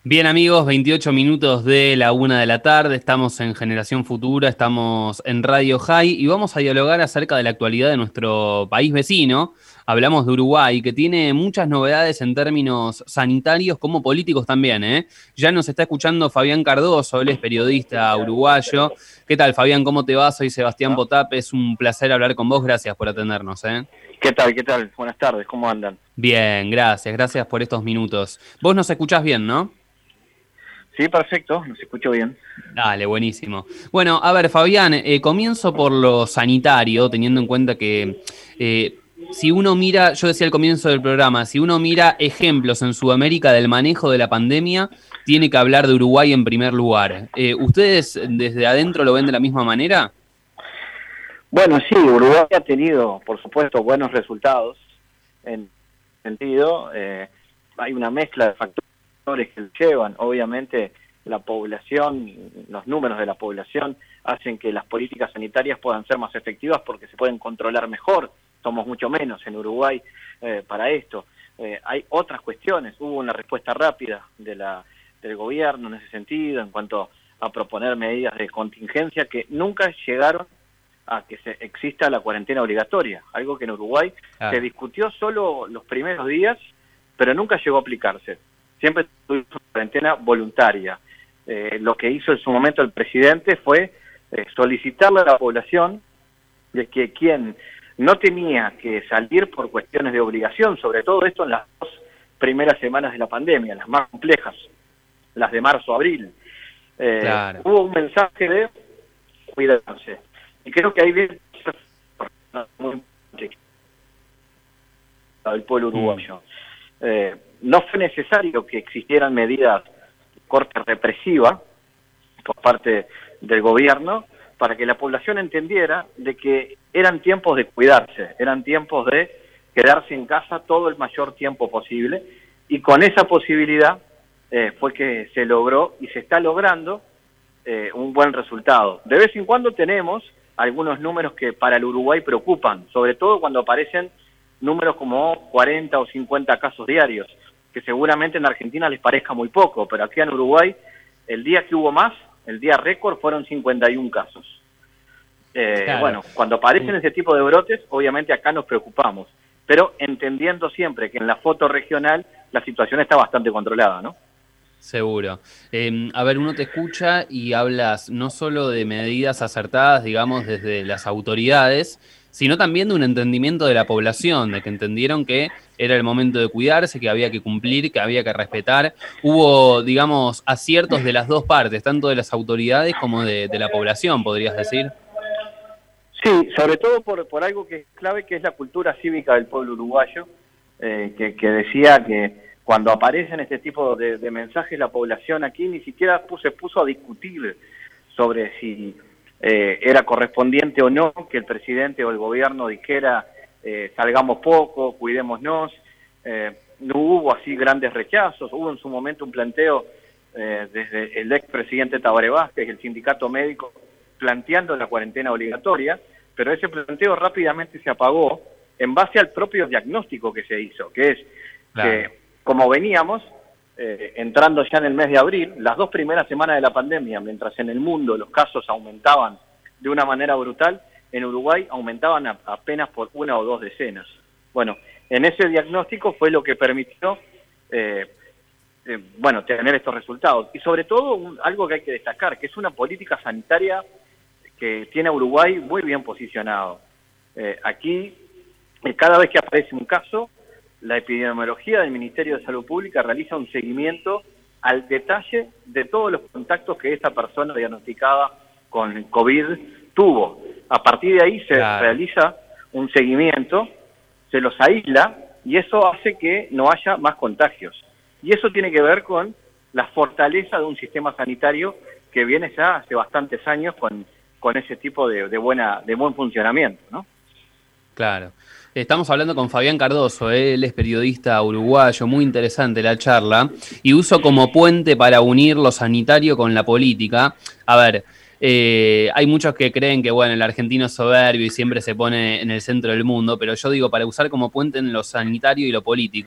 Bien amigos, 28 minutos de la 1 de la tarde, estamos en Generación Futura, estamos en Radio High y vamos a dialogar acerca de la actualidad de nuestro país vecino. Hablamos de Uruguay, que tiene muchas novedades en términos sanitarios como políticos también, ¿eh? Ya nos está escuchando Fabián Cardoso, él es periodista uruguayo. ¿Qué tal, Fabián? ¿Cómo te va? Soy Sebastián Potap, es un placer hablar con vos, gracias por atendernos, ¿eh? ¿Qué tal? ¿Qué tal? Buenas tardes, ¿cómo andan? Bien, gracias por estos minutos. Vos nos escuchás bien, ¿no? Sí, perfecto, nos escucho bien. Dale, buenísimo. Bueno, a ver, Fabián, comienzo por lo sanitario, teniendo en cuenta que si uno mira, yo decía al comienzo del programa, si uno mira ejemplos en Sudamérica del manejo de la pandemia, tiene que hablar de Uruguay en primer lugar. ¿Ustedes desde adentro lo ven de la misma manera? Bueno, sí, Uruguay ha tenido, por supuesto, buenos resultados en sentido. Hay una mezcla de factores que lo llevan. Obviamente, la población, los números de la población hacen que las políticas sanitarias puedan ser más efectivas porque se pueden controlar mejor. Somos mucho menos en Uruguay para esto. Hay otras cuestiones. Hubo una respuesta rápida del gobierno en ese sentido, en cuanto a proponer medidas de contingencia que nunca llegaron a que exista la cuarentena obligatoria, algo que en Uruguay se discutió solo los primeros días, pero nunca llegó a aplicarse. Siempre tuvimos una cuarentena voluntaria. Lo que hizo en su momento el presidente fue solicitarle a la población de que quien no tenía que salir por cuestiones de obligación, sobre todo esto en las 2 primeras semanas de la pandemia, las más complejas, las de marzo-abril, hubo un mensaje de cuidarse. Y creo que ahí viene muy del pueblo uruguayo. No fue necesario que existieran medidas de corte represiva por parte del gobierno para que la población entendiera de que eran tiempos de cuidarse, eran tiempos de quedarse en casa todo el mayor tiempo posible, y con esa posibilidad fue que se logró y se está logrando un buen resultado. De vez en cuando tenemos algunos números que para el Uruguay preocupan, sobre todo cuando aparecen números como 40 o 50 casos diarios, que seguramente en Argentina les parezca muy poco, pero aquí en Uruguay, el día que hubo más, el día récord, fueron 51 casos. Claro. Bueno, cuando aparecen ese tipo de brotes, obviamente acá nos preocupamos, pero entendiendo siempre que en la foto regional la situación está bastante controlada, ¿no? Seguro. A ver, uno te escucha y hablas no solo de medidas acertadas, digamos, desde las autoridades, sino también de un entendimiento de la población, de que entendieron que era el momento de cuidarse, que había que cumplir, que había que respetar. Hubo, digamos, aciertos de las dos partes, tanto de las autoridades como de la población, podrías decir. Sí, sobre todo por algo que es clave, que es la cultura cívica del pueblo uruguayo, que decía que cuando aparecen este tipo de mensajes, la población aquí ni siquiera se puso a discutir sobre si era correspondiente o no que el presidente o el gobierno dijera salgamos poco, cuidémonos. No hubo así grandes rechazos. Hubo en su momento un planteo desde el expresidente Tabaré Vázquez, el sindicato médico, planteando la cuarentena obligatoria, pero ese planteo rápidamente se apagó en base al propio diagnóstico que se hizo, que es que como veníamos entrando ya en el mes de abril, las 2 primeras semanas de la pandemia, mientras en el mundo los casos aumentaban de una manera brutal, en Uruguay aumentaban apenas por 1 o 2 decenas. Bueno, en ese diagnóstico fue lo que permitió tener estos resultados. Y sobre todo algo que hay que destacar, que es una política sanitaria que tiene a Uruguay muy bien posicionado. Aquí, cada vez que aparece un caso, la epidemiología del Ministerio de Salud Pública realiza un seguimiento al detalle de todos los contactos que esta persona diagnosticada con COVID tuvo. A partir de ahí se realiza un seguimiento, se los aísla y eso hace que no haya más contagios. Y eso tiene que ver con la fortaleza de un sistema sanitario que viene ya hace bastantes años con ese tipo de buen funcionamiento, ¿no? Claro. Estamos hablando con Fabián Cardoso, él es periodista uruguayo, muy interesante la charla, y uso como puente para unir lo sanitario con la política. A ver, hay muchos que creen que, bueno, el argentino es soberbio y siempre se pone en el centro del mundo, pero yo digo, para usar como puente en lo sanitario y lo político,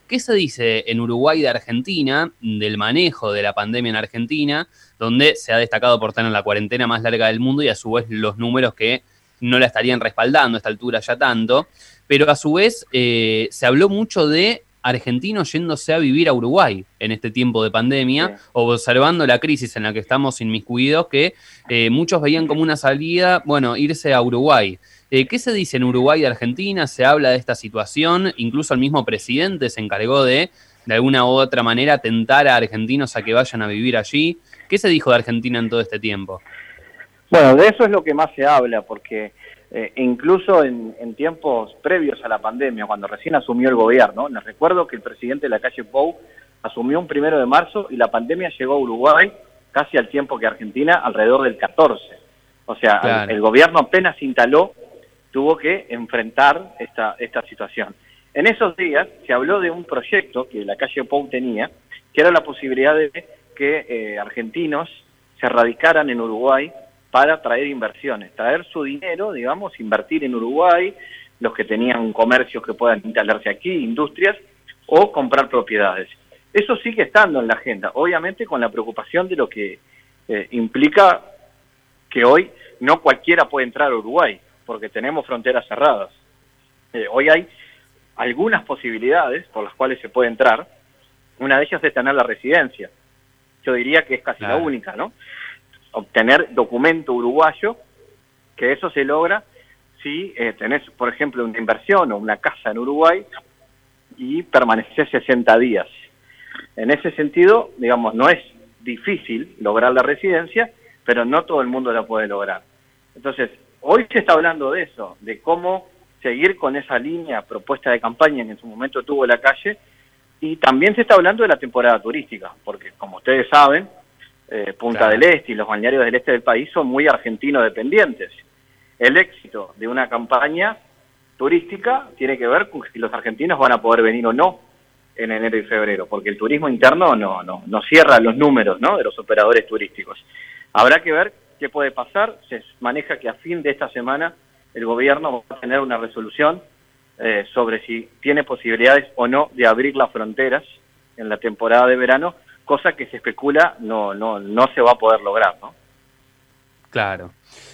¿Qué se dice en Uruguay de Argentina, del manejo de la pandemia en Argentina, donde se ha destacado por tener la cuarentena más larga del mundo y a su vez los números que no la estarían respaldando a esta altura ya tanto? Pero a su vez se habló mucho de argentinos yéndose a vivir a Uruguay en este tiempo de pandemia, sí, observando la crisis en la que estamos inmiscuidos, que muchos veían como una salida, bueno, irse a Uruguay. ¿Qué se dice en Uruguay de Argentina? ¿Se habla de esta situación? Incluso el mismo presidente se encargó de alguna u otra manera, tentar a argentinos a que vayan a vivir allí. ¿Qué se dijo de Argentina en todo este tiempo? Bueno, de eso es lo que más se habla, porque incluso en tiempos previos a la pandemia, cuando recién asumió el gobierno, les recuerdo que el presidente Lacalle Pou asumió un 1 de marzo y la pandemia llegó a Uruguay casi al tiempo que Argentina, alrededor del 14. O sea, claro, el gobierno apenas se instaló, tuvo que enfrentar esta situación. En esos días se habló de un proyecto que Lacalle Pou tenía, que era la posibilidad de que argentinos se radicaran en Uruguay para traer inversiones, traer su dinero, digamos, invertir en Uruguay, los que tenían comercios que puedan instalarse aquí, industrias, o comprar propiedades. Eso sigue estando en la agenda, obviamente con la preocupación de lo que implica que hoy no cualquiera puede entrar a Uruguay, porque tenemos fronteras cerradas. Hoy hay algunas posibilidades por las cuales se puede entrar, una de ellas es tener la residencia. Yo diría que es casi la única, ¿no? Obtener documento uruguayo, que eso se logra si tenés, por ejemplo, una inversión o una casa en Uruguay y permaneces 60 días. En ese sentido, digamos, no es difícil lograr la residencia, pero no todo el mundo la puede lograr. Entonces, hoy se está hablando de eso, de cómo seguir con esa línea propuesta de campaña que en su momento tuvo Lacalle, y también se está hablando de la temporada turística, porque como ustedes saben, Punta del Este y los balnearios del este del país son muy argentino dependientes. El éxito de una campaña turística tiene que ver con si los argentinos van a poder venir o no en enero y febrero, porque el turismo interno no cierra los números, ¿no?, de los operadores turísticos. Habrá que ver qué puede pasar. Se maneja que a fin de esta semana el gobierno va a tener una resolución sobre si tiene posibilidades o no de abrir las fronteras en la temporada de verano, cosa que se especula no se va a poder lograr, ¿no? Claro.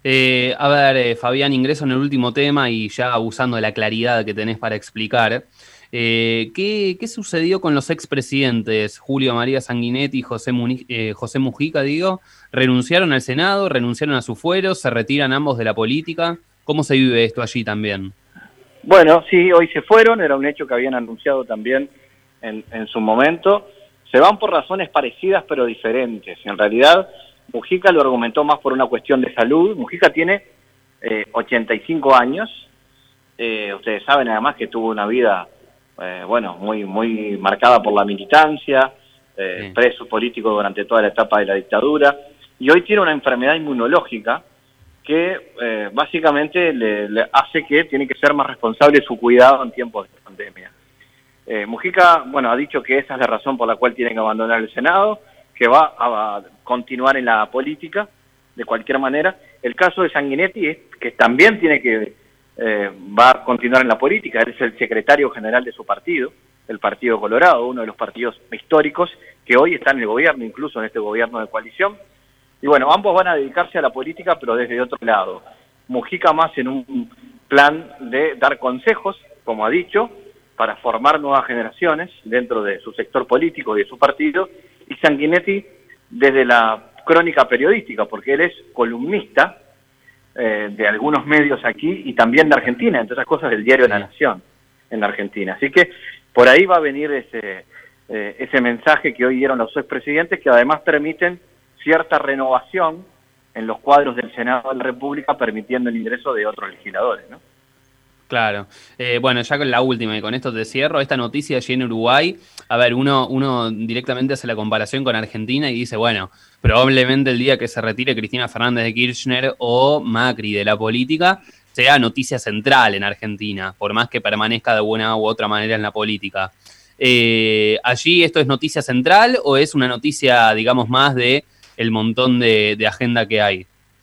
A ver, Fabián, ingreso en el último tema y ya abusando de la claridad que tenés para explicar. ¿Qué sucedió con los expresidentes Julio María Sanguinetti y José Mujica, ¿Renunciaron al Senado, renunciaron a sus fueros, se retiran ambos de la política? ¿Cómo se vive esto allí también? Bueno, sí, hoy se fueron, era un hecho que habían anunciado también en su momento. Se van por razones parecidas pero diferentes. En realidad, Mujica lo argumentó más por una cuestión de salud. Mujica tiene 85 años. Ustedes saben además que tuvo una vida muy marcada por la militancia, preso político durante toda la etapa de la dictadura, y hoy tiene una enfermedad inmunológica que básicamente le hace que tiene que ser más responsable de su cuidado en tiempos de pandemia. Mujica, ha dicho que esa es la razón por la cual tiene que abandonar el Senado, que va a continuar en la política de cualquier manera. El caso de Sanguinetti es que también tiene que va a continuar en la política. Él es el secretario general de su partido, el Partido Colorado, uno de los partidos históricos que hoy está en el gobierno, incluso en este gobierno de coalición. Y ambos van a dedicarse a la política, pero desde otro lado. Mujica más en un plan de dar consejos, como ha dicho, para formar nuevas generaciones dentro de su sector político y de su partido, y Sanguinetti desde la crónica periodística, porque él es columnista de algunos medios aquí y también de Argentina, entre otras cosas del diario La Nación en la Argentina. Así que por ahí va a venir ese mensaje que hoy dieron los expresidentes, que además permiten cierta renovación en los cuadros del Senado de la República, permitiendo el ingreso de otros legisladores, ¿no? Claro. Ya con la última, y con esto te cierro, esta noticia allí en Uruguay, a ver, uno directamente hace la comparación con Argentina y dice, probablemente el día que se retire Cristina Fernández de Kirchner o Macri de la política, sea noticia central en Argentina, por más que permanezca de una u otra manera en la política. ¿Allí esto es noticia central o es una noticia, digamos, más de el montón de agenda que hay?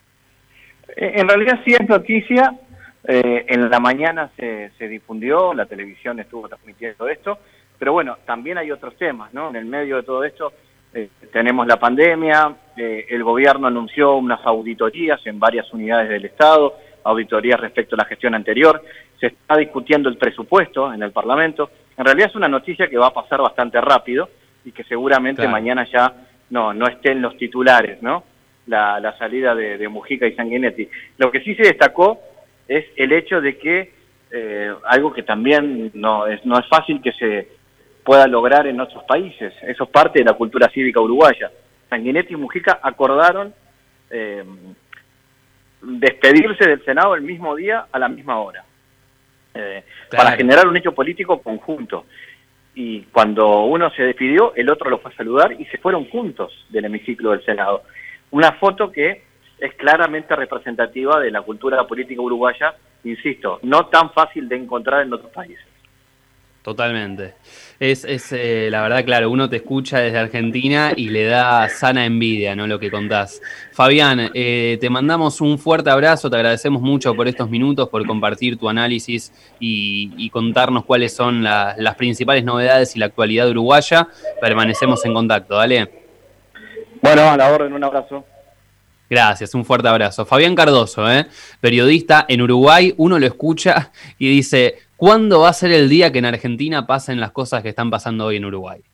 En realidad sí es noticia. En la mañana se difundió, la televisión estuvo transmitiendo esto, Pero bueno, también hay otros temas, ¿no? En el medio de todo esto tenemos la pandemia, el gobierno anunció unas auditorías en varias unidades del Estado, auditorías respecto a la gestión anterior, se está discutiendo el presupuesto en el Parlamento. En realidad es una noticia que va a pasar bastante rápido y que seguramente mañana ya no esté en los titulares, ¿no? La salida de Mujica y Sanguinetti. Lo que sí se destacó es el hecho de que algo que también no es fácil que se pueda lograr en otros países. Eso es parte de la cultura cívica uruguaya. Sanguinetti y Mujica acordaron despedirse del Senado el mismo día a la misma hora, para generar un hecho político conjunto. Y cuando uno se despidió, el otro lo fue a saludar y se fueron juntos del hemiciclo del Senado. Una foto que es claramente representativa de la cultura política uruguaya, insisto, no tan fácil de encontrar en otros países. Totalmente. Es la verdad, claro, uno te escucha desde Argentina y le da sana envidia, ¿no? Lo que contás. Fabián, te mandamos un fuerte abrazo, te agradecemos mucho por estos minutos, por compartir tu análisis y contarnos cuáles son las principales novedades y la actualidad uruguaya. Permanecemos en contacto, dale. Bueno, a la orden, un abrazo. Gracias, un fuerte abrazo. Fabián Cardoso, periodista en Uruguay, uno lo escucha y dice, ¿cuándo va a ser el día que en Argentina pasen las cosas que están pasando hoy en Uruguay?